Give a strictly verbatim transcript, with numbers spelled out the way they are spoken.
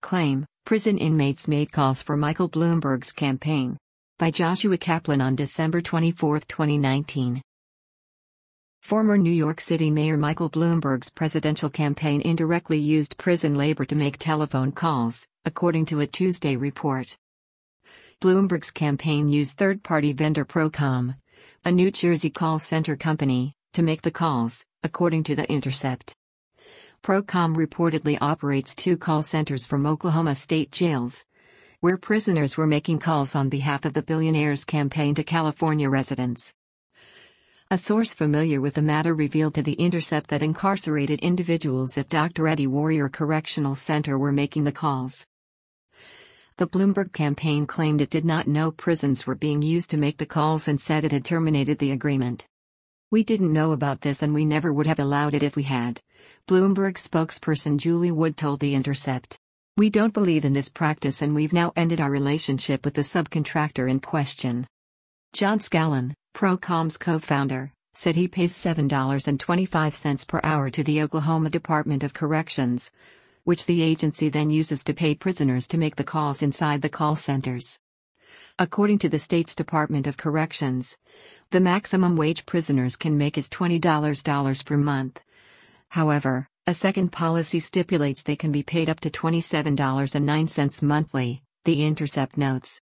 Claim: Prison inmates made calls for Michael Bloomberg's campaign. By Joshua Kaplan on December twenty-fourth, twenty nineteen. Former New York City Mayor Michael Bloomberg's presidential campaign indirectly used prison labor to make telephone calls, according to a Tuesday report. Bloomberg's campaign used third-party vendor Procom, a New Jersey call center company, to make the calls, according to The Intercept. Procom reportedly operates two call centers from Oklahoma state jails, where prisoners were making calls on behalf of the billionaire's campaign to California residents. A source familiar with the matter revealed to The Intercept that incarcerated individuals at Doctor Eddie Warrior Correctional Center were making the calls. The Bloomberg campaign claimed it did not know prisons were being used to make the calls and said it had terminated the agreement. "We didn't know about this and we never would have allowed it if we had," Bloomberg spokesperson Julie Wood told The Intercept. "We don't believe in this practice and we've now ended our relationship with the subcontractor in question." John Scallon, Procom's co-founder, said he pays seven dollars and twenty-five cents per hour to the Oklahoma Department of Corrections, which the agency then uses to pay prisoners to make the calls inside the call centers. According to the state's Department of Corrections, the maximum wage prisoners can make is twenty dollars per month. However, a second policy stipulates they can be paid up to twenty-seven dollars and nine cents monthly, The Intercept notes.